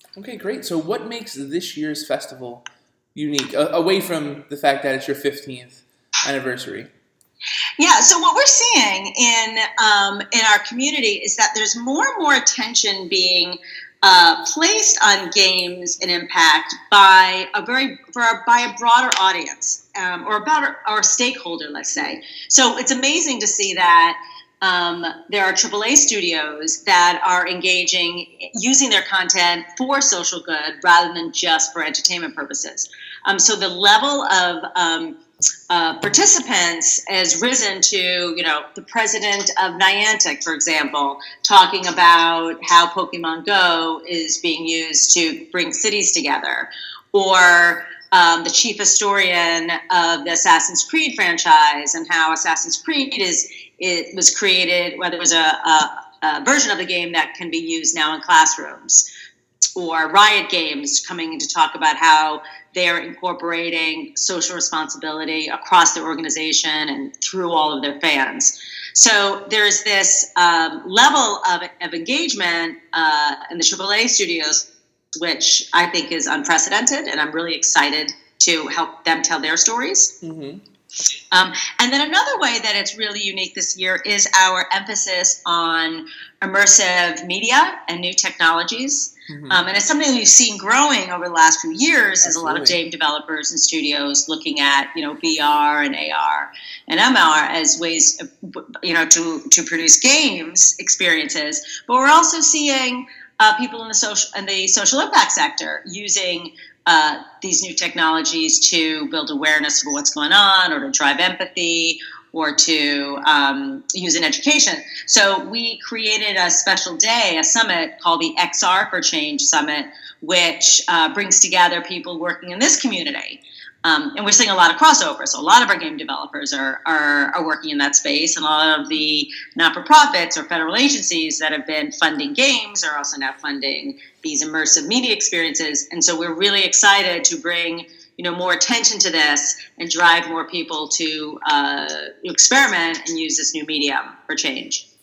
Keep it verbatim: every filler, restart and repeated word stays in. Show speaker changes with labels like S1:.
S1: Okay, great. So, what makes this year's festival unique, a- away from the fact that it's your fifteenth anniversary?
S2: Yeah, so what we're seeing in um, in our community is that there's more and more attention being uh, placed on games and impact by a very for a, by a broader audience um, or about our, our stakeholder, let's say. So it's amazing to see that um, there are triple A studios that are engaging, using their content for social good rather than just for entertainment purposes. Um, so the level of um, uh, participants has risen to, you know, the president of Niantic, for example, talking about how Pokemon Go is being used to bring cities together, or um, the chief historian of the Assassin's Creed franchise and how Assassin's Creed is it was created, whether it was a, a, a version of the game that can be used now in classrooms, or Riot Games coming in to talk about how they're incorporating social responsibility across their organization and through all of their fans. So there's this um, level of, of engagement uh, in the triple A studios, which I think is unprecedented, and I'm really excited to help them tell their stories.
S1: Mm-hmm.
S2: Um, and then another way that it's really unique this year is our emphasis on immersive media and new technologies. Mm-hmm. Um, and it's something we've seen growing over the last few years. There's a lot of game developers and studios looking at, you know, V R and A R and M R as ways, you know, to, to produce games experiences. But we're also seeing uh, people in the social in the social impact sector using Uh, these new technologies to build awareness of what's going on, or to drive empathy, or to um, use in education. So we created a special day, a summit called the X R for Change Summit, which uh, brings together people working in this community. Um, and we're seeing a lot of crossover. So a lot of our game developers are, are, are working in that space, and a lot of the not-for-profits or federal agencies that have been funding games are also now funding these immersive media experiences. And so we're really excited to bring, you know, more attention to this and drive more people to uh, experiment and use this new medium for change.